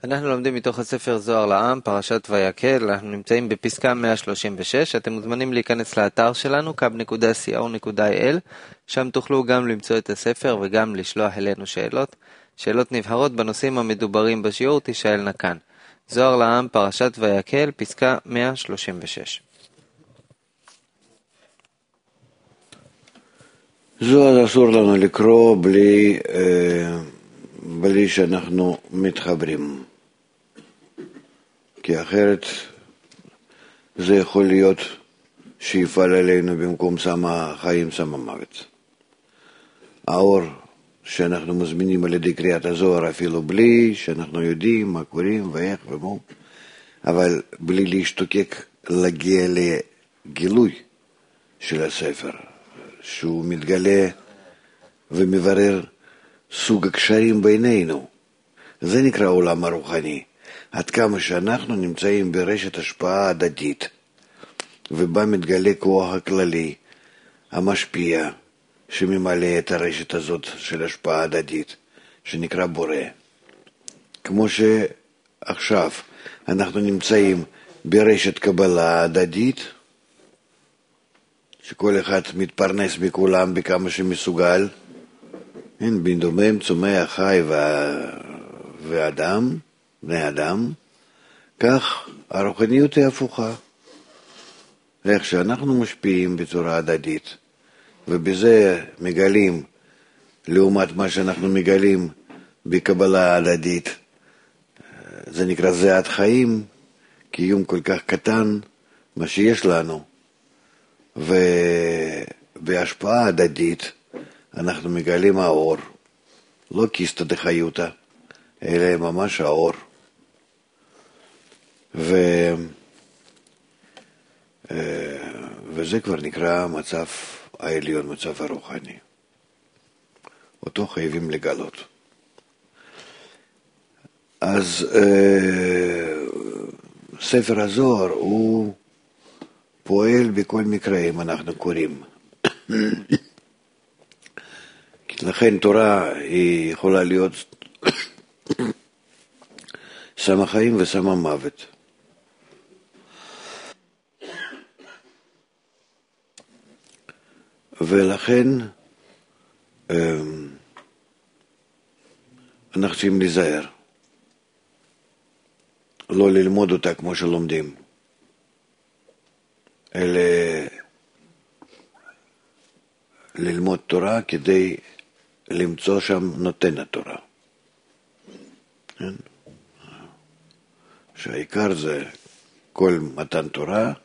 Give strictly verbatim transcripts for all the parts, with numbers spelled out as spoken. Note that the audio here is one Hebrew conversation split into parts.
אנחנו לומדים מתוך הספר זוהר לעם, פרשת ויקל. אנחנו נמצאים בפסקה מאה שלושים ושש. אתם מוזמנים להיכנס לאתר שלנו, קאב נקודה סי או נקודה איי אל. שם תוכלו גם למצוא את הספר וגם לשלוח אלינו שאלות. שאלות נבהרות בנושאים המדוברים בשיעור תשאלנה כאן. זוהר לעם, פרשת ויקל, פסקה מאה שלושים ושש. זוהר אסור לנו לקרוא בלי, בלי שאנחנו מתחברים. כי אחרת זה יכול להיות שיפעל עלינו במקום סם החיים, סם המוות. האור שאנחנו מזמינים על ידי קריאת הזוהר אפילו בלי שאנחנו יודעים מה קוראים ואיך ומו, אבל בלי להשתוקק להגיע לגילוי של הספר, שהוא מתגלה ומברר סוג הקשרים בינינו. זה נקרא עולם הרוחני. עד כמה שאנחנו נמצאים ברשת השפעה הדדית, ובה מתגלה כוח הכללי, המשפיע, שממלא את הרשת הזאת של השפעה הדדית, שנקרא בורא. כמו שעכשיו אנחנו נמצאים ברשת קבלה הדדית, שכל אחד מתפרנס בכולם בכמה שמסוגל, אין בין דומם, צומח, חי ואדם, בני אדם, כך הרוחניות היא הפוכה. איך שאנחנו משפיעים בצורה הדדית, ובזה מגלים, לעומת מה שאנחנו מגלים בקבלה הדדית, זה נקרא זיעת חיים, קיום כל כך קטן, מה שיש לנו. ובהשפעה הדדית אנחנו מגלים האור, לא קיסטה דחיותה, אלא ממש האור. ו... וזה כבר נקרא מצב העליון, מצב הרוחני. אותו חייבים לגלות. אז ספר הזוהר הוא פועל בכל מקרה אם אנחנו קוראים. לכן תורה היא יכולה להיות סם החיים וסם המוות. ולכן אנחנו צריכים להיזהר, לא ללמוד אותה כמו שלומדים, אלא ללמוד תורה כדי למצוא שם נותן התורה. שהעיקר זה כל מתן תורה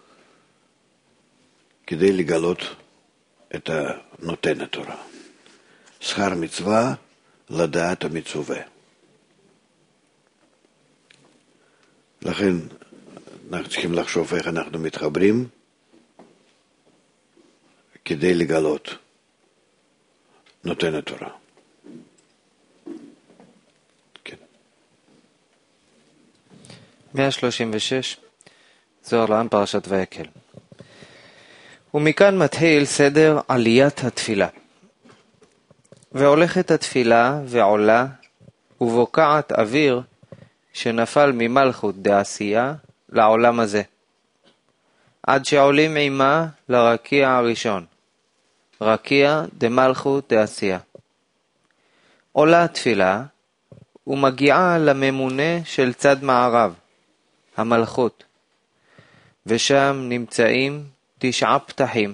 כדי לגלות את הנותן התורה. שכר מצווה לדעת המצווה. לכן אנחנו צריכים לחשוב איך אנחנו מתחברים כדי לגלות נותן התורה. כן. מאה שלושים ושש, זוהר לעם, פרשת ויקל. ומכאן מתחיל סדר עליית התפילה. והולכת התפילה ועולה ובוקעת אוויר שנפל ממלכות דעשייה לעולם הזה, עד שעולים עימה לרקיע הראשון, רקיע דמלכות דעשייה. עולה התפילה ומגיעה לממונה של צד מערב, המלכות, ושם נמצאים תשעה פתחים,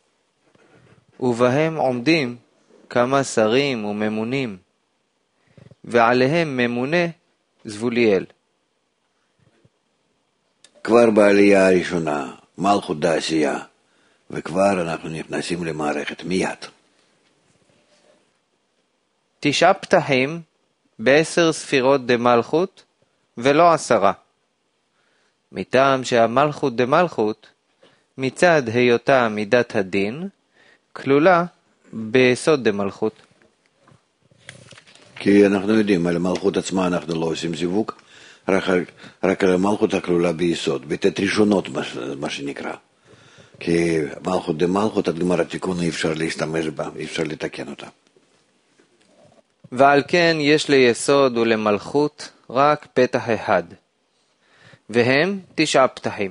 ובהם עומדים כמה שרים וממונים, ועליהם ממונה זבוליאל. כבר בעלייה הראשונה, מלכות דעשייה, וכבר אנחנו נכנסים למערכת מיד. תשעה פתחים בעשר ספירות דמלכות, ולא עשרה. מטעם שהמלכות דמלכות, מצד היותה מידת הדין, כלולה ביסוד דמלכות. כי אנחנו יודעים, על המלכות עצמה אנחנו לא עושים זיווג, רק, רק על המלכות הכלולה ביסוד, בתת ראשונות מה, מה שנקרא. כי מלכות דמלכות, עד גמר התיקון אי אפשר להשתמש בה, אי אפשר לתקן אותה. ועל כן יש ליסוד ולמלכות רק פתח אחד, והם תשעה פתחים.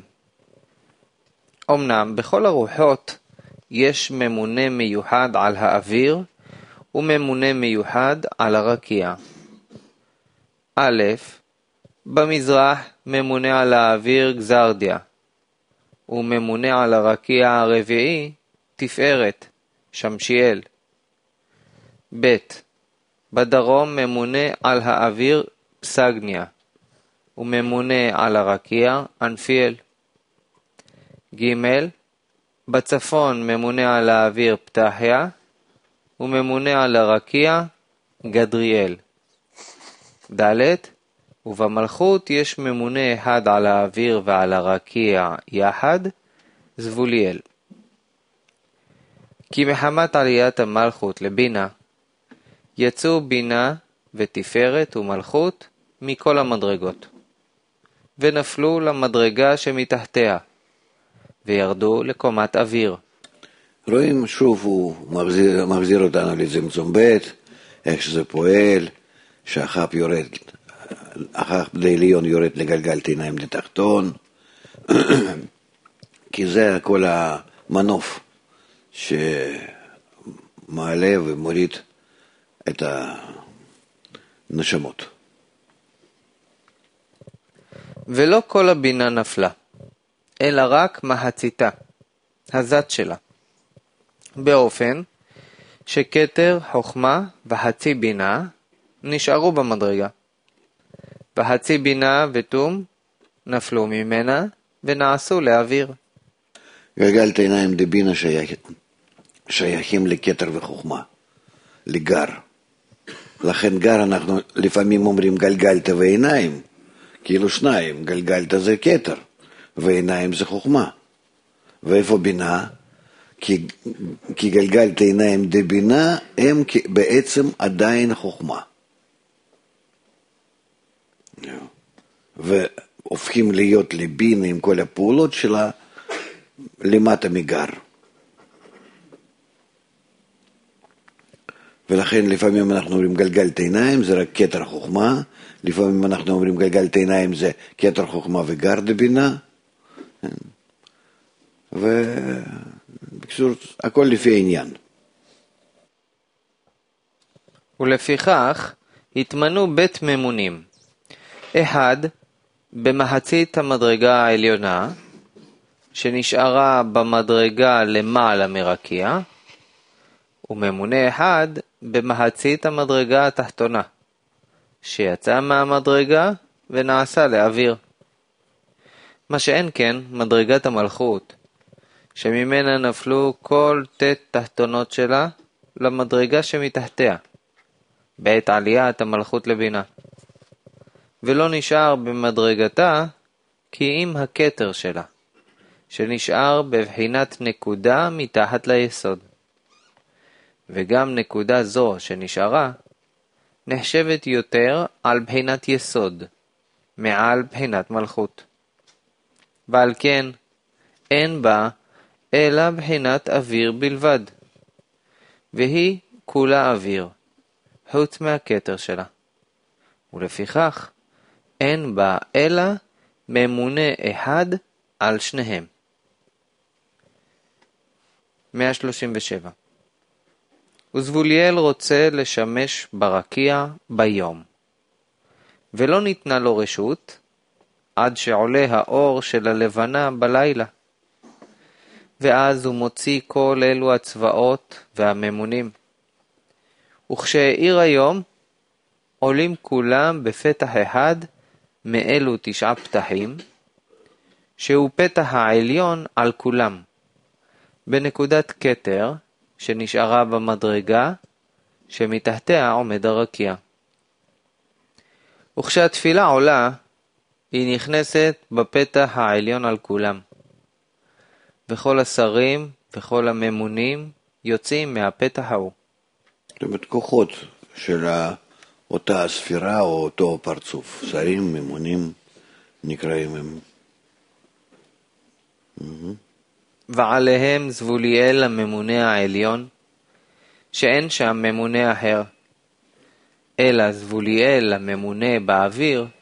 אמנם בכל הרוחות יש ממונה מיוחד על האוויר וממונה מיוחד על הרקיע. א', במזרח ממונה על האוויר גזרדיה, וממונה על הרקיע הרביעי תפארת, שמשיאל. ב', בדרום ממונה על האוויר פסגניה, וממונה על הרקיע אנפיאל. ג', בצפון ממונה על האוויר פתחיה, וממונה על הרקיע גדריאל. ד', ובמלכות יש ממונה אחד על האוויר ועל הרקיע יחד, זבוליאל. כי מחמת עליית המלכות לבינה, יצאו בינה ותפארת ומלכות מכל המדרגות, ונפלו למדרגה שמתחתיה, וירדו לקומת אוויר. רואים שוב, הוא מחזיר, מחזיר אותנו לצמצום ב', איך שזה פועל, שהחב יורד, החב לעליון יורד לגלגל עיניים לתחתון, כי זה כל המנוף שמעלה ומוריד את הנשמות. ולא כל הבינה נפלה, אלא רק מחציתה, הזת שלה, באופן שכתר, חוכמה וחצי בינה נשארו במדרגה, וחצי בינה ותום נפלו ממנה ונעשו לאוויר. גלגלת עיניים דבינה שייך, שייכים לכתר וחוכמה, לגר. לכן גר אנחנו לפעמים אומרים גלגלת ועיניים, כאילו שניים, גלגלת זה כתר, ועיניים זה חוכמה. ואיפה בינה? כי, כי גלגלת עיניים דבינה הם בעצם עדיין חוכמה. והופכים להיות לבינה עם כל הפעולות שלה למטה מגר. ולכן לפעמים אנחנו אומרים גלגלת עיניים זה רק כתר חוכמה, לפעמים אנחנו אומרים גלגלת עיניים זה כתר חוכמה וגר דבינה, ובקצור הכל לפי העניין. ולפיכך התמנו בית ממונים, אחד במחצית המדרגה העליונה שנשארה במדרגה למעלה מרקיע, וממונה אחד במחצית המדרגה התחתונה שיצא מהמדרגה ונעשה לאוויר. מה שאין כן מדרגת המלכות, שממנה נפלו כל תת תחתונות שלה למדרגה שמתחתיה בעת עליית המלכות לבינה, ולא נשאר במדרגתה כי אם הכתר שלה, שנשאר בבחינת נקודה מתחת ליסוד. וגם נקודה זו שנשארה נחשבת יותר על בחינת יסוד מעל בחינת מלכות, ועל כן אין בה אלא בחינת אוויר בלבד, והיא כולה אוויר חוץ מהכתר שלה, ולפיכך אין בה אלא ממונה אחד על שניהם. מאה שלושים ושבע. וזבוליאל רוצה לשמש ברקיע ביום, ולא ניתנה לו רשות עד שעולה האור של הלבנה בלילה, ואז הוא מוציא כל אלו הצבאות והממונים, וכשהאיר היום עולים כולם בפתח אחד מאלו תשעה פתחים, שהוא פתח העליון על כולם, בנקודת כתר שנשארה במדרגה שמתחתיה עומד הרקיע. וכשהתפילה עולה, היא נכנסת בפתח העליון על כולם, וכל השרים וכל הממונים יוצאים מהפתח ההוא. זאת אומרת, כוחות של אותה ספירה או אותו פרצוף, שרים, ממונים, נקראים הם. ועליהם זבוליאל הממונה העליון, שאין שם ממונה אחר, אלא זבוליאל הממונה באוויר,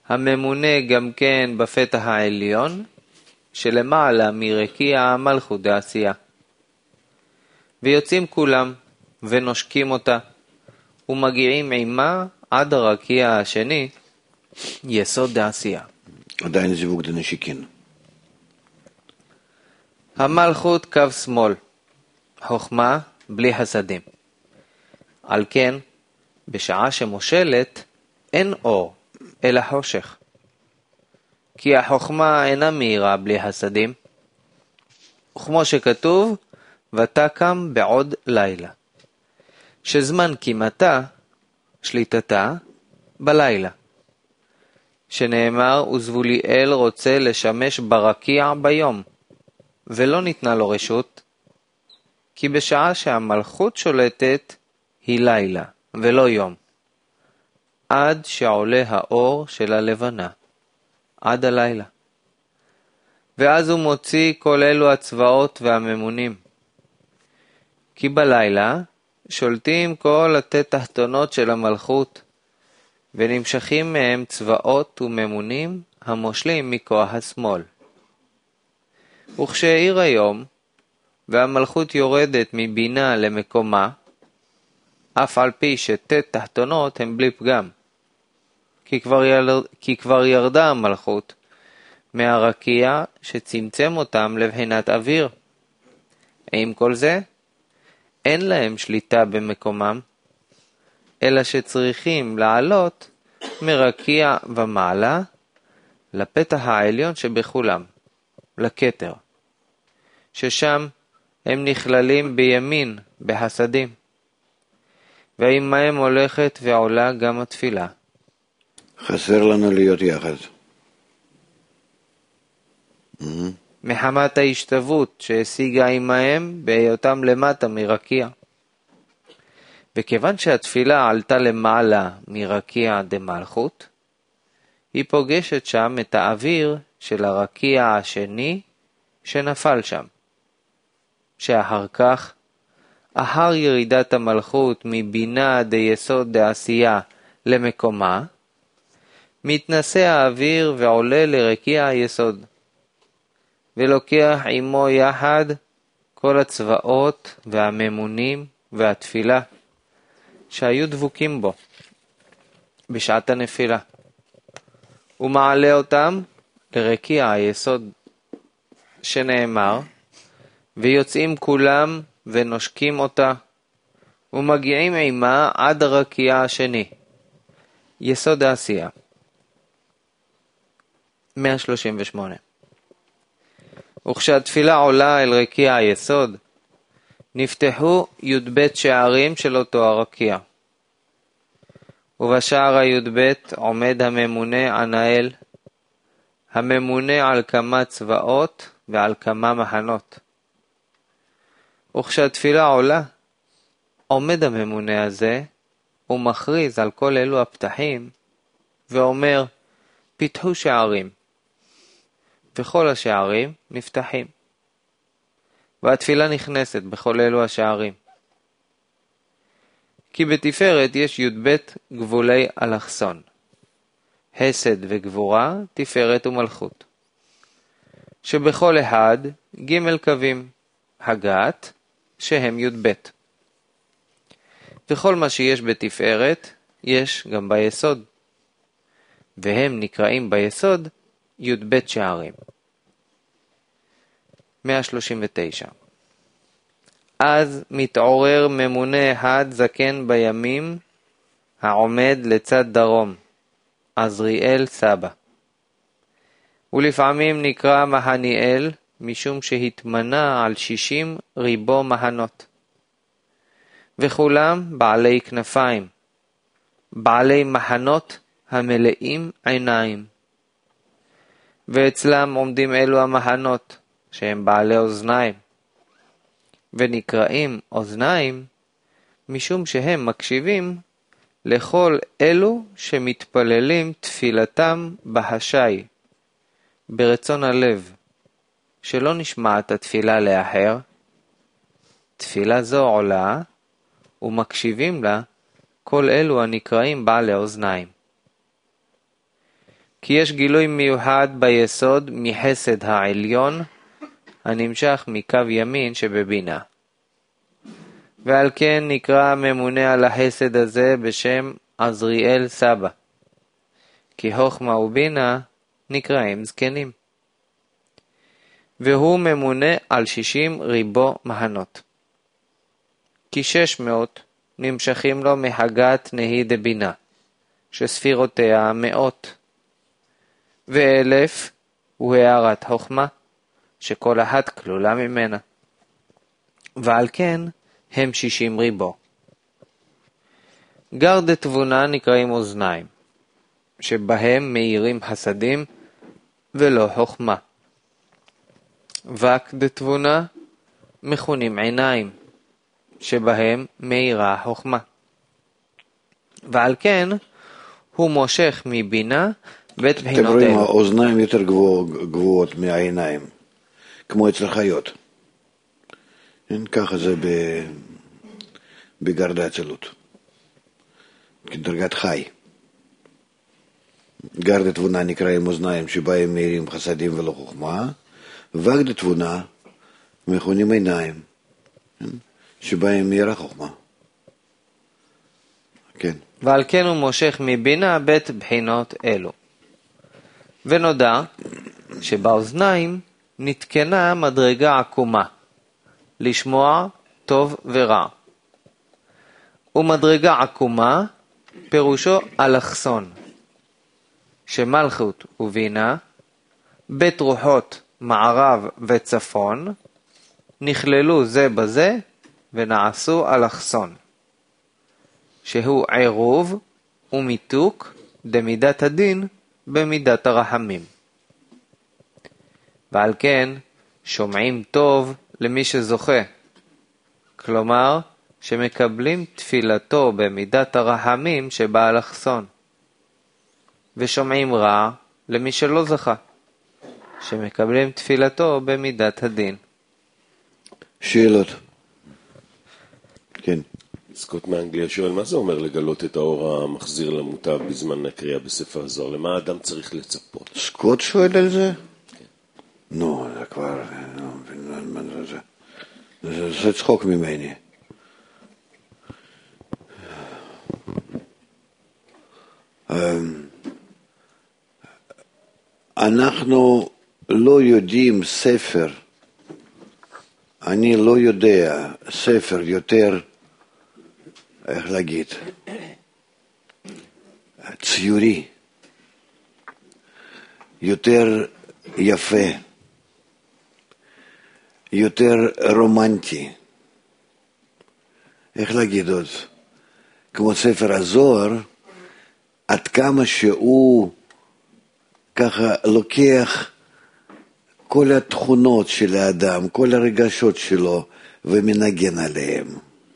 הממונה גם כן בפתח העליון, שלמעלה מרקיע המלכות דעשייה. ויוצאים כולם, ונושקים אותה, ומגיעים עימה עד הרקיע השני, יסוד דעשייה. עדיין זיווג דנשיקין. המלכות קו שמאל, חוכמה בלי חסדים. על כן, בשעה שמושלת, אין אור, אלא חושך. כי החוכמה אינה מהירה בלי חסדים. וכמו שכתוב, ותקם בעוד לילה. שזמן קימתה, שליטתה, בלילה. שנאמר, וזבוליאל רוצה לשמש ברקיע ביום, ולא ניתנה לו רשות, כי בשעה שהמלכות שולטת, היא לילה, ולא יום. עד שעולה האור של הלבנה, עד הלילה. ואז הוא מוציא כל אלו הצבאות והממונים. כי בלילה שולטים כל התת תחתונות של המלכות, ונמשכים מהם צבאות וממונים המושלים מכוח השמאל. וכשהעיר היום, והמלכות יורדת מבינה למקומה, אף על פי שתת תחתונות הם בלי פגם. כי כבר, יר... כי כבר ירדה המלכות מהרקיע שצמצם אותם לבחינת אוויר. עם כל זה, אין להם שליטה במקומם, אלא שצריכים לעלות מרקיע ומעלה לפתח העליון שבכולם, לכתר, ששם הם נכללים בימין, בחסדים, ועימהם הולכת ועולה גם התפילה. חסר לנו להיות יחד. מחמת ההשתוות שהשיגה עימהם בהיותם למטה מרקיע. וכיוון שהתפילה עלתה למעלה מרקיע דמלכות, היא פוגשת שם את האוויר של הרקיע השני שנפל שם. שאחר כך, אחר ירידת המלכות מבינה דיסוד דעשייה למקומה, מתנשא האוויר ועולה לרקיע היסוד, ולוקח עמו יחד כל הצבאות והממונים והתפילה שהיו דבוקים בו בשעת הנפילה, ומעלה אותם לרקיע היסוד, שנאמר, ויוצאים כולם ונושקים אותה, ומגיעים עימה עד הרקיע השני, יסוד העשייה. מאה שלושים ושמונה. וכשהתפילה עולה אל רקיע היסוד, נפתחו י"ב שערים של אותו הרקיע. ובשער הי"ב עומד הממונה ענאל, הממונה על כמה צבאות ועל כמה מחנות. וכשהתפילה עולה, עומד הממונה הזה ומכריז על כל אלו הפתחים, ואומר, פתחו שערים. וכל השערים נפתחים. והתפילה נכנסת בכל אלו השערים. כי בתפארת יש י"ב גבולי אלכסון, חסד וגבורה, תפארת ומלכות. שבכל אחד ג' קווים, הגת, שהם י"ב. וכל מה שיש בתפארת, יש גם ביסוד. והם נקראים ביסוד י"ב שערים. מאה שלושים ותשע. אז מתעורר ממונה אחד זקן בימים, העומד לצד דרום, עזריאל סבא. ולפעמים נקרא מהניאל, משום שהתמנה על שישים ריבו מהנות. וכולם בעלי כנפיים, בעלי מחנות המלאים עיניים. ואצלם עומדים אלו המחנות, שהם בעלי אוזניים. ונקראים אוזניים, משום שהם מקשיבים לכל אלו שמתפללים תפילתם בהשי, ברצון הלב, שלא נשמעת התפילה לאחר. תפילה זו עולה, ומקשיבים לה כל אלו הנקראים בעלי אוזניים. כי יש גילוי מיוחד ביסוד מחסד העליון, הנמשך מקו ימין שבבינה. ועל כן נקרא הממונה על החסד הזה בשם עזריאל סבא, כי חוכמה ובינה נקראים זקנים. והוא ממונה על שישים ריבו מהנות. כי שש מאות נמשכים לו מחגת נהי דבינה, שספירותיה מאות. ואלף הוא הערת חוכמה, שכל אחת כלולה ממנה. ועל כן הם שישים ריבו. גר דתבונה נקראים אוזניים, שבהם מאירים חסדים ולא חוכמה. וק דתבונה מכונים עיניים, שבהם מאירה חוכמה. ועל כן הוא מושך מבינה ואת בחינות אתם רואים, אלו. האוזניים יותר גבוה, גבוהות מהעיניים, כמו אצל חיות. אין, ככה זה ב... בגרד האצילות, כדרגת חי. גר דתבונה נקראים אוזניים שבהם מאירים חסדים ולא חוכמה, וק דתבונה מכונים עיניים שבהם מאירה חוכמה. כן. ועל כן הוא מושך מבינה בית בחינות אלו. ונודע שבאוזניים נתקנה מדרגה עקומה, לשמוע טוב ורע. ומדרגה עקומה פירושו אלכסון, שמלכות ובינה, בית רוחות מערב וצפון, נכללו זה בזה ונעשו אלכסון, שהוא עירוב ומיתוק דמידת הדין במידת הרחמים. ועל כן שומעים טוב למי שזוכה, כלומר שמקבלים תפילתו במידת הרחמים שבאלכסון, ושומעים רע למי שלא זכה, שמקבלים תפילתו במידת הדין. שאלות? כן. סקוט מאנגליה שואל, מה זה אומר לגלות את האור המחזיר למוטב בזמן הקריאה בספר הזוהר? למה האדם צריך לצפות? סקוט שואל על זה? כן. נו, זה כבר, זה, זה צחוק ממני. אנחנו לא יודעים ספר, אני לא יודע ספר יותר, איך להגיד, ציורי, יותר יפה, יותר רומנטי, איך להגיד עוד, כמו ספר הזוהר, עד כמה שהוא ככה לוקח כל התכונות של האדם, כל הרגשות שלו, ומנגן עליהם.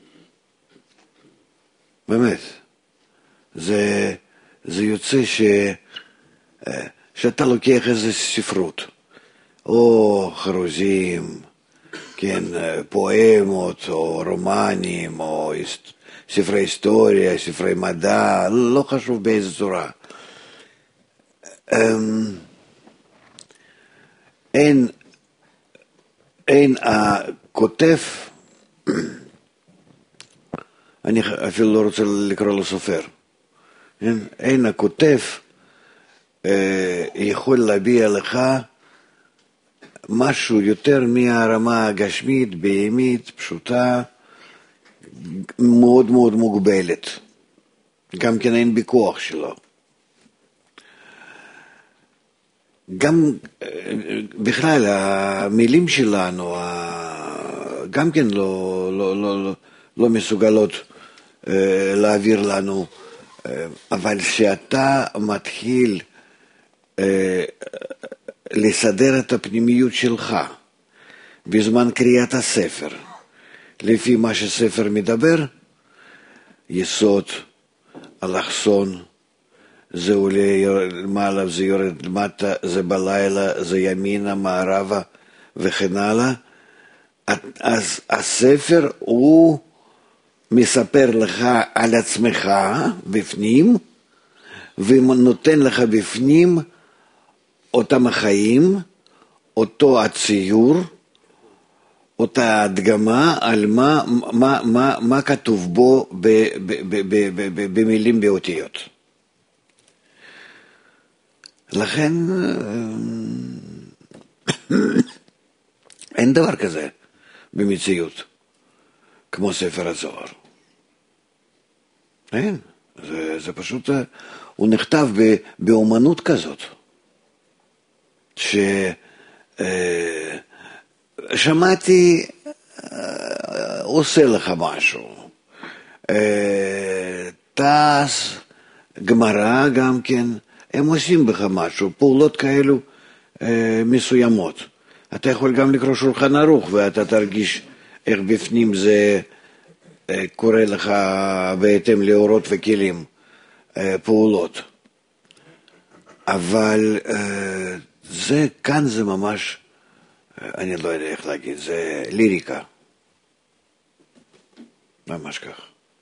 באמת. זה, זה יוצא ש, שאתה לוקח איזה ספרות, או חרוזים, כן, פואמות, או רומנים, או ספרי היסטוריה, ספרי מדע, לא חשוב באיזה צורה. אין, אין הכותב, אני אפילו לא רוצה לקרוא לו סופר, אין, אין הכותב יכול להביע לך משהו יותר מהרמה הגשמית, בהמית, פשוטה, מאוד מאוד מוגבלת. גם כן אין בכוח שלו. גם בכלל המילים שלנו גם כן לא, לא, לא, לא, לא מסוגלות להעביר לנו, אבל שאתה מתחיל לסדר את הפנימיות שלך בזמן קריאת הספר, לפי מה שספר מדבר, יסוד, אלכסון, זה עולה מעלה, זה יורד למטה, זה בלילה, זה ימינה, מערבה וכן הלאה. אז הספר הוא מספר לך על עצמך בפנים, ונותן לך בפנים אותם החיים, אותו הציור, אותה הדגמה על מה, מה, מה, מה כתוב בו ב, ב, ב, ב, ב, ב, במילים באותיות. לכן אין דבר כזה במציאות כמו ספר הזוהר. אין, זה, זה פשוט, הוא נכתב באומנות כזאת, ששמעתי עושה לך משהו, טס, גמרא גם כן, הם עושים בך משהו, פעולות כאלו מסוימות. אתה יכול גם לקרוא שולחן ערוך ואתה תרגיש איך בפנים זה קורא לך בהתאם לאורות וכלים פעולות. אבל זה כאן זה ממש, אני לא יודע איך להגיד, זה ליריקה. ממש כך.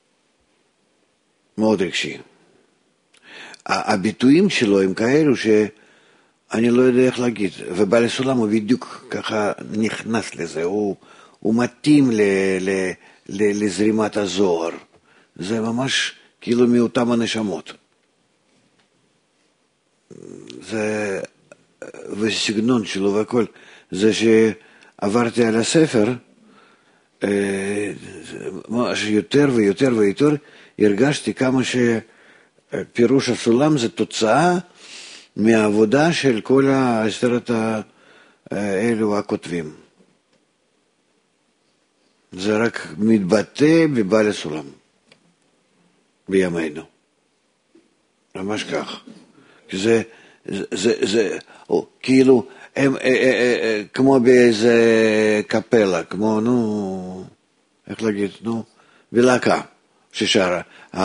מאוד רגשי. הביטויים שלו הם כאלו שאני לא יודע איך להגיד, ובעל הסולם הוא בדיוק ככה נכנס לזה, הוא, הוא מתאים ל, ל, ל, לזרימת הזוהר, זה ממש כאילו מאותם הנשמות. זה, וסגנון שלו והכל, זה שעברתי על הספר, יותר ויותר ויותר הרגשתי כמה שפירוש הסולם זה תוצאה מהעבודה של כל העשרת האלו הכותבים. זה רק מתבטא בבעל הסולם בימינו. ממש כך. זה, זה, זה, זה או, כאילו, הם, אה, אה, אה, כמו באיזה קפלה, כמו, נו, איך להגיד, נו, בלהקה ששרה.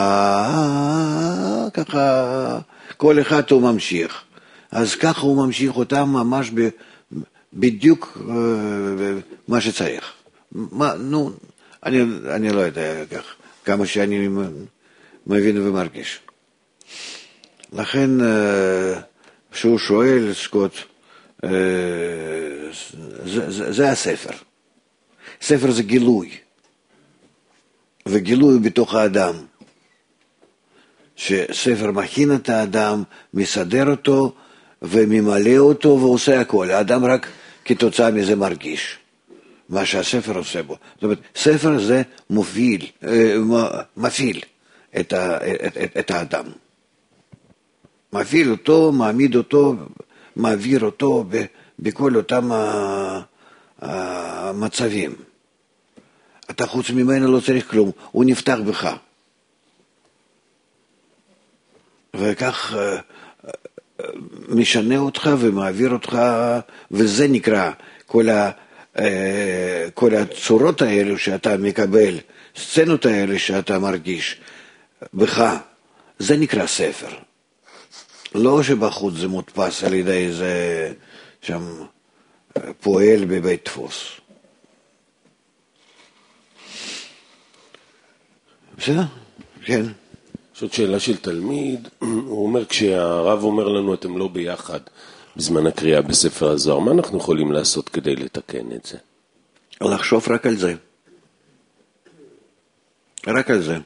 אה, ככה, כל אחד הוא ממשיך. אז ככה הוא ממשיך אותם ממש ב, בדיוק אה, מה שצריך. מה, נו, אני, אני לא יודע כך, כמה שאני מבין ומרגיש. לכן, כשהוא שואל, סקוט, זה, זה, זה הספר. ספר זה גילוי, וגילוי בתוך האדם. שספר מכין את האדם, מסדר אותו, וממלא אותו, ועושה הכל. האדם רק כתוצאה מזה מרגיש. מה שהספר עושה בו. זאת אומרת, ספר זה מוביל, מפעיל את, ה, את, את, את האדם. מפעיל אותו, מעמיד אותו, מעביר אותו בכל אותם המצבים. אתה חוץ ממנו לא צריך כלום, הוא נפתח בך. וכך משנה אותך ומעביר אותך, וזה נקרא כל ה... כל הצורות האלו שאתה מקבל, סצנות האלו שאתה מרגיש בך, זה נקרא ספר. לא שבחוץ זה מודפס על ידי איזה שם פועל בבית דפוס. בסדר? כן. זאת שאלה של תלמיד, הוא אומר, כשהרב אומר לנו אתם לא ביחד בזמן הקריאה בספר הזוהר, מה אנחנו יכולים לעשות כדי לתקן את זה? לחשוב רק על זה. רק על זה.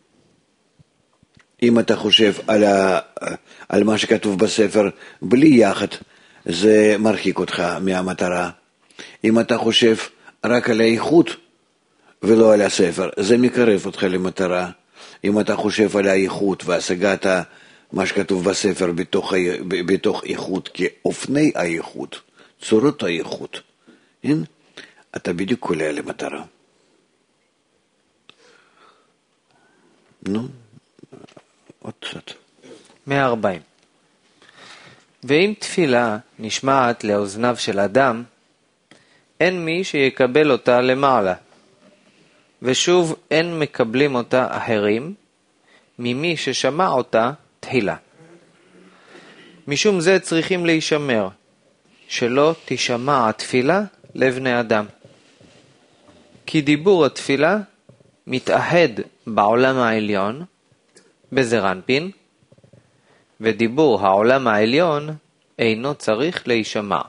אם אתה חושב על, ה... על מה שכתוב בספר בלי יחד, זה מרחיק אותך מהמטרה. אם אתה חושב רק על האיכות ולא על הספר, זה מקרב אותך למטרה. אם אתה חושב על האיכות והשגת מה שכתוב בספר בתוך, בתוך איכות כאופני האיכות, צורות האיכות, אין? אתה בדיוק קולע למטרה. נו, עוד קצת. מאה וארבעים. ואם תפילה נשמעת לאוזניו של אדם, אין מי שיקבל אותה למעלה, ושוב אין מקבלים אותה אחרים, ממי ששמע אותה תחילה. משום זה צריכים להישמר, שלא תשמע התפילה לבני אדם. כי דיבור התפילה מתאחד בעולם העליון, בזרנפין, ודיבור העולם העליון אינו צריך להישמע.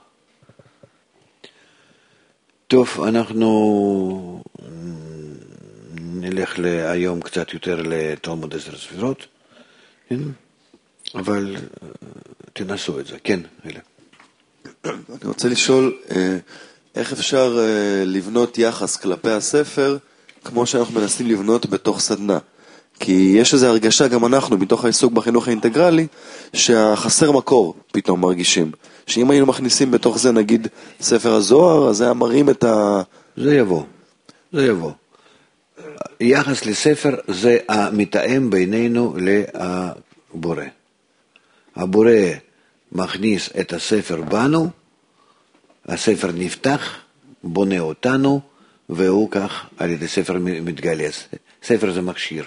טוב, אנחנו נלך היום קצת יותר לתלמוד עשר ספירות, אבל תנסו את זה. כן, אלה. אני רוצה לשאול, איך אפשר לבנות יחס כלפי הספר כמו שאנחנו מנסים לבנות בתוך סדנה? כי יש איזו הרגשה, גם אנחנו, מתוך העיסוק בחינוך האינטגרלי, שהחסר מקור פתאום מרגישים. שאם היינו מכניסים בתוך זה, נגיד, ספר הזוהר, אז היה מראים את ה... זה יבוא, זה יבוא. יחס לספר זה המתאם בינינו לבורא. הבורא מכניס את הספר בנו, הספר נפתח, בונה אותנו, והוא כך על ידי ספר מתגלס. ספר זה מכשיר,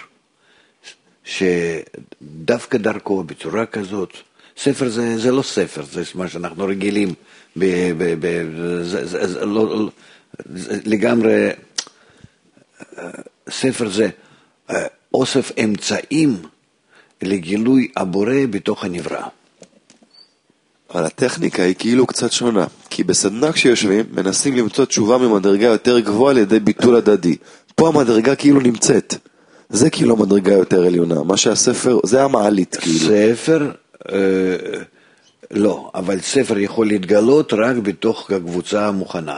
שדווקא דרכו בצורה כזאת, ספר זה, זה לא ספר, זה מה שאנחנו רגילים, ב, ב, ב, זה, זה, זה, לא, זה, לגמרי, ספר זה אוסף אמצעים לגילוי הבורא בתוך הנברא. אבל הטכניקה היא כאילו קצת שונה, כי בסדנה כשיושבים מנסים למצוא תשובה ממדרגה יותר גבוהה על ידי ביטול הדדי. פה המדרגה כאילו נמצאת, זה כאילו המדרגה יותר עליונה, מה שהספר, זה המעלית כאילו. ספר, אה, לא, אבל ספר יכול להתגלות רק בתוך הקבוצה המוכנה.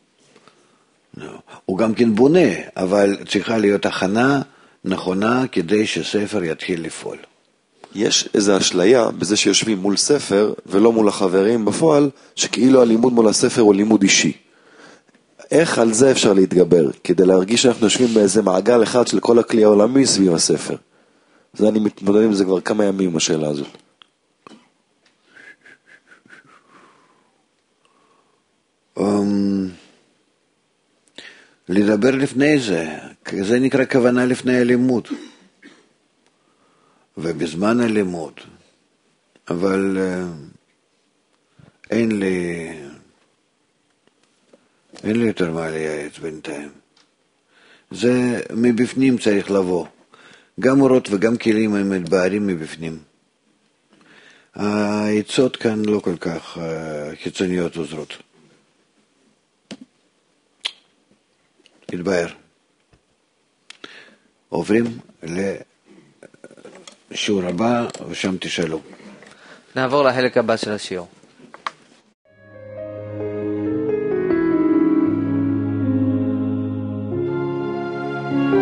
הוא גם כן בונה, אבל צריכה להיות הכנה נכונה כדי שספר יתחיל לפעול. יש איזו אשליה בזה שיושבים מול ספר ולא מול החברים בפועל, שכאילו הלימוד מול הספר הוא לימוד אישי. איך על זה אפשר להתגבר? כדי להרגיש שאנחנו יושבים באיזה מעגל אחד של כל הכלי העולמי סביב הספר. זה אני מתמודד עם זה כבר כמה ימים, השאלה הזאת. Um, לדבר לפני זה, זה נקרא כוונה לפני הלימוד. ובזמן הלימוד, אבל uh, אין לי, אין לי יותר מה לייעץ בינתיים. זה מבפנים צריך לבוא. גם אורות וגם כלים הם מתבהרים מבפנים. העצות כאן לא כל כך uh, חיצוניות עוזרות. התבהר. עוברים ל... שיעור הבא, ושם תשאלו. נעבור לחלק הבא של השיעור.